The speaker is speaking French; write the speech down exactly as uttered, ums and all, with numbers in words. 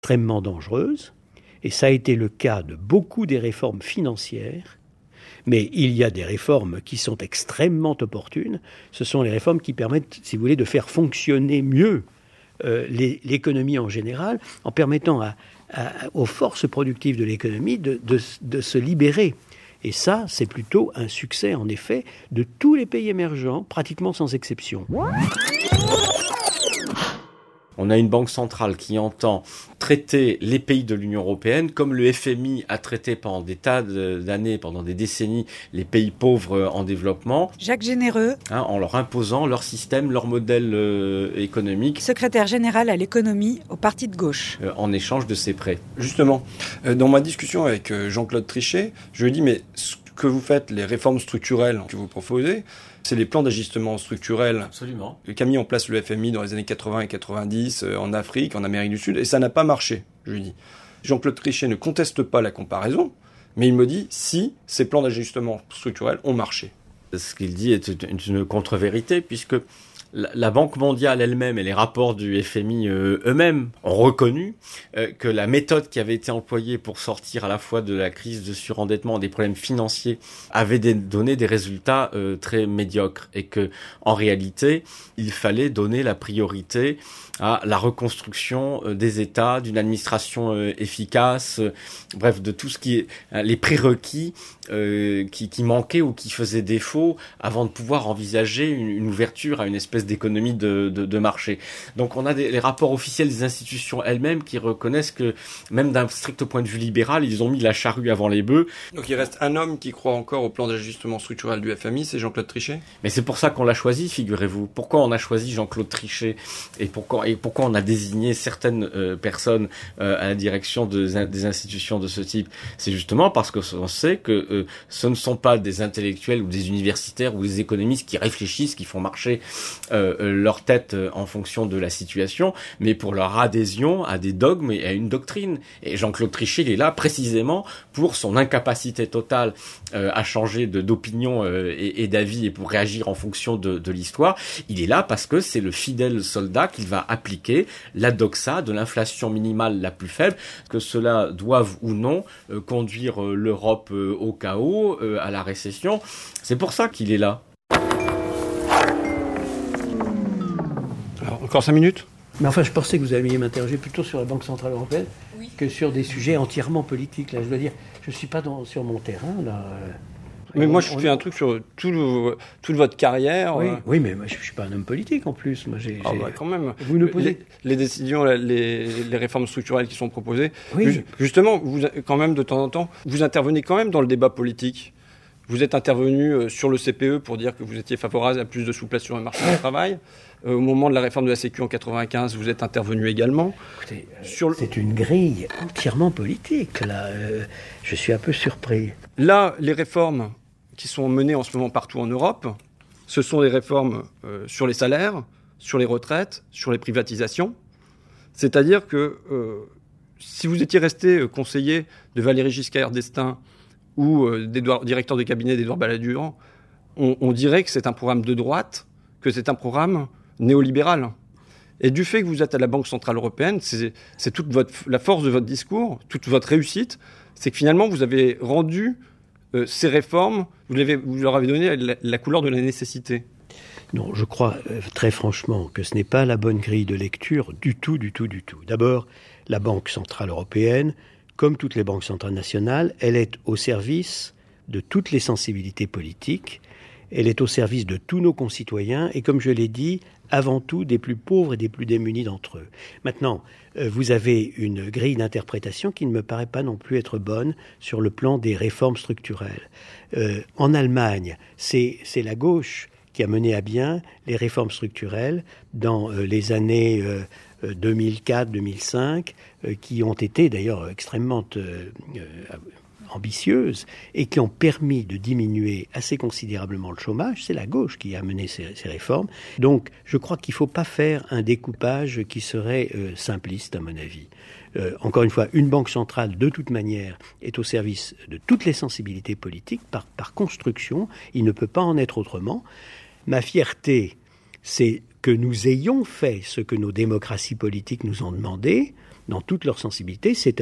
extrêmement dangereuses, et ça a été le cas de beaucoup des réformes financières, mais il y a des réformes qui sont extrêmement opportunes. Ce sont les réformes qui permettent, si vous voulez, de faire fonctionner mieux euh, les, l'économie en général, en permettant à, à, aux forces productives de l'économie de, de, de se libérer. Et ça, c'est plutôt un succès, en effet, de tous les pays émergents, pratiquement sans exception. On a une banque centrale qui entend traiter les pays de l'Union européenne comme le F M I a traité pendant des tas d'années, pendant des décennies, les pays pauvres en développement. Jacques Généreux. Hein, en leur imposant leur système, leur modèle euh, économique. Secrétaire général à l'économie au Parti de gauche. Euh, en échange de ces prêts. Justement, euh, dans ma discussion avec euh, Jean-Claude Trichet, je lui ai dit, mais ce que vous faites, les réformes structurelles que vous proposez, c'est les plans d'ajustement structurel Absolument. qu'a mis en place le F M I dans les années quatre-vingts et quatre-vingt-dix euh, en Afrique, en Amérique du Sud, et ça n'a pas marché, je lui dis. Jean-Claude Trichet ne conteste pas la comparaison, mais il me dit si ces plans d'ajustement structurel ont marché. Ce qu'il dit est une contre-vérité, puisque la Banque mondiale elle-même et les rapports du F M I euh, eux-mêmes ont reconnu euh, que la méthode qui avait été employée pour sortir à la fois de la crise de surendettement et des problèmes financiers avait des, donné des résultats euh, très médiocres, et que en réalité il fallait donner la priorité à la reconstruction euh, des États, d'une administration euh, efficace, euh, bref, de tout ce qui est euh, les prérequis euh, qui, qui manquaient ou qui faisaient défaut avant de pouvoir envisager une, une ouverture à une espèce d'économie de, de, de marché. Donc on a des, les rapports officiels des institutions elles-mêmes qui reconnaissent que même d'un strict point de vue libéral, ils ont mis la charrue avant les bœufs. Donc il reste un homme qui croit encore au plan d'ajustement structurel du F M I, c'est Jean-Claude Trichet. Mais c'est pour ça qu'on l'a choisi, figurez-vous. Pourquoi on a choisi Jean-Claude Trichet et pourquoi, et pourquoi on a désigné certaines euh, personnes euh, à la direction de, des institutions de ce type? C'est justement parce qu'on sait que euh, ce ne sont pas des intellectuels ou des universitaires ou des économistes qui réfléchissent, qui font marcher Euh, leur tête euh, en fonction de la situation, mais pour leur adhésion à des dogmes et à une doctrine. Et Jean-Claude Trichet, il est là précisément pour son incapacité totale euh, à changer de, d'opinion euh, et, et d'avis, et pour réagir en fonction de, de l'histoire. Il est là parce que c'est le fidèle soldat qu'il va appliquer la doxa de l'inflation minimale la plus faible, que cela doive ou non euh, conduire euh, l'Europe euh, au chaos, euh, à la récession. C'est pour ça qu'il est là. Alors, encore cinq minutes. Mais enfin, je pensais que vous alliez m'interroger plutôt sur la Banque Centrale Européenne oui. que sur des sujets entièrement politiques. Là, je dois dire, je ne suis pas dans, sur mon terrain. Là. Mais on, moi, je on... fais un truc sur tout le, toute votre carrière. Oui, euh... oui, mais moi, je ne suis pas un homme politique en plus. Moi, j'ai, ah j'ai... bah, quand même. Vous nous posez... les, les décisions, les, les réformes structurelles qui sont proposées, oui. justement, vous, quand même, de temps en temps, vous intervenez quand même dans le débat politique. Vous êtes intervenu sur le C P E pour dire que vous étiez favorable à plus de souplesse sur le marché du travail. Euh, au moment de la réforme de la Sécu en quatre-vingt-quinze, vous êtes intervenu également. Écoutez, sur le... c'est une grille entièrement politique. Là, euh, je suis un peu surpris. Là, les réformes qui sont menées en ce moment partout en Europe, ce sont des réformes euh, sur les salaires, sur les retraites, sur les privatisations. C'est-à-dire que euh, si vous étiez resté conseiller de Valéry Giscard d'Estaing ou euh, directeur de cabinet d'Édouard Balladur, on, on dirait que c'est un programme de droite, que c'est un programme néolibéral. Et du fait que vous êtes à la Banque Centrale Européenne, c'est, c'est toute votre, la force de votre discours, toute votre réussite, c'est que finalement vous avez rendu euh, ces réformes, vous, l'avez, vous leur avez donné la, la couleur de la nécessité. Non, je crois euh, très franchement que ce n'est pas la bonne grille de lecture du tout, du tout, du tout. D'abord, la Banque Centrale Européenne, comme toutes les banques centrales nationales, elle est au service de toutes les sensibilités politiques, elle est au service de tous nos concitoyens et, comme je l'ai dit, avant tout des plus pauvres et des plus démunis d'entre eux. Maintenant, euh, vous avez une grille d'interprétation qui ne me paraît pas non plus être bonne sur le plan des réformes structurelles. Euh, en Allemagne, c'est, c'est la gauche qui a mené à bien les réformes structurelles dans euh, les années euh, deux mille quatre deux mille cinq, euh, qui ont été d'ailleurs extrêmement euh, euh, ambitieuses et qui ont permis de diminuer assez considérablement le chômage. C'est la gauche qui a mené ces, ces réformes. Donc, je crois qu'il ne faut pas faire un découpage qui serait euh, simpliste, à mon avis. Euh, encore une fois, une banque centrale, de toute manière, est au service de toutes les sensibilités politiques. Par, par construction, il ne peut pas en être autrement. Ma fierté, c'est que nous ayons fait ce que nos démocraties politiques nous ont demandé, dans toute leur sensibilité, c'est